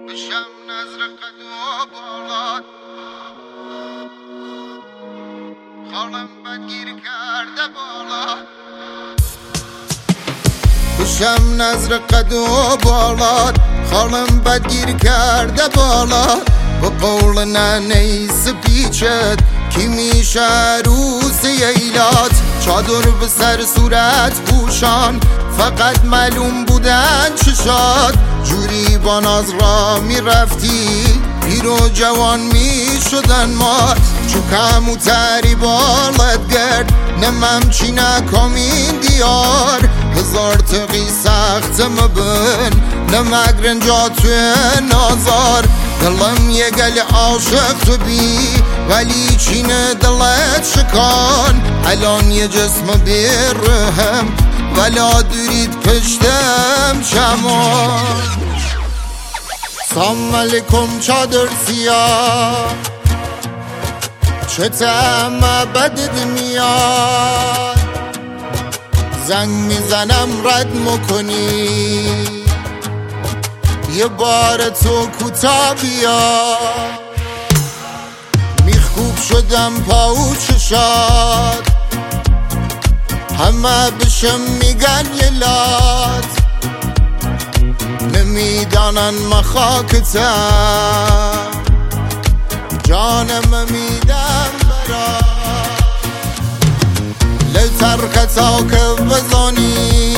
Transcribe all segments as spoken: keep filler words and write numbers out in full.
بشم نظر قد و بالات خالم بدگیر کرده بالا بشم نظر قد و بالات خالم بدگیر کرده بالا به قول ننه سپیچت کی میشه عروس ایلات چادر به سر صورت پوشان فقط معلوم بودن چشات جوری با ناز را میرفتی پیر و جوان میشدن مات چو کموتری بالت گرد نمم چی نکامین دیار هزار تقی سخت مبن نمک رنجا توی نازار دلم یه گل عاشق تو بی ولی چینه دلت شکان الان یه جسم بیرهم ولا دورید پشتم شمان سلام علیکم چادر سیاه چه طعم بدت میاد زنگ میزنم رد مکنی یه بار تو کوتا بیا میخوب شدم پاو چشاد همه بشم میگن یه لات نمیدانن ما خاکتم جانم میدم برا لو ترکتا که بزانی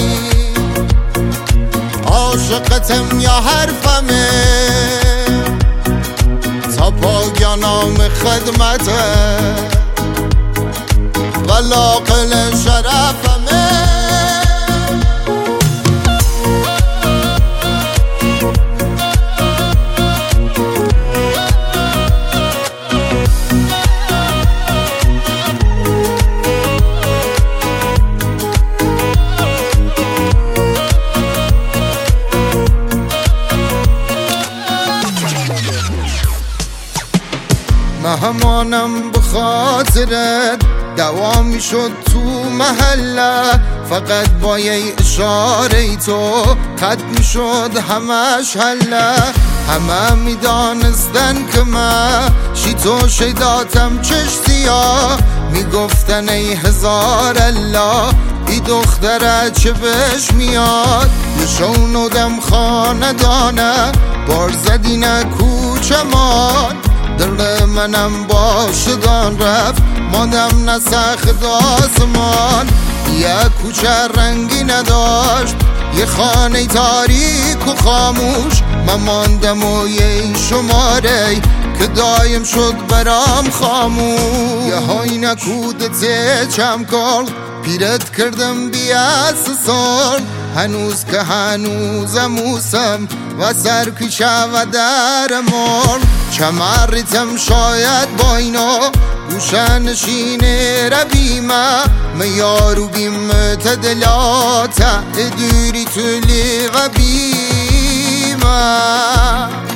عاشقتم یا حرفمه تا پایانم خدمته ولا قل شرفمه مهمانم بخاطرت دوامی شد تو محله فقط با یه اشاره تو ختم شد همش حله همه میدانستن که من شی تو شیداتم چش سیاه میگفتن ای هزار الله ای دختره چه بهش میاد یه شونودم خاندانه بار زدینه کوچمان دل منم باشدان رفت ماندم نسخ داسمان یه کوچه رنگی نداشت یه خانه تاریک و خاموش من ماندم و یه شماره که دایم شد برام خاموش یه های نکودت چمکال پیرت کردم بیاس سال هنوز که هنوزم موسم و سرکشه و درمان چمریتم شاید با اینا گوشه نشینه ربیمه میارو بیمت دلاته دوری تولی غبیمه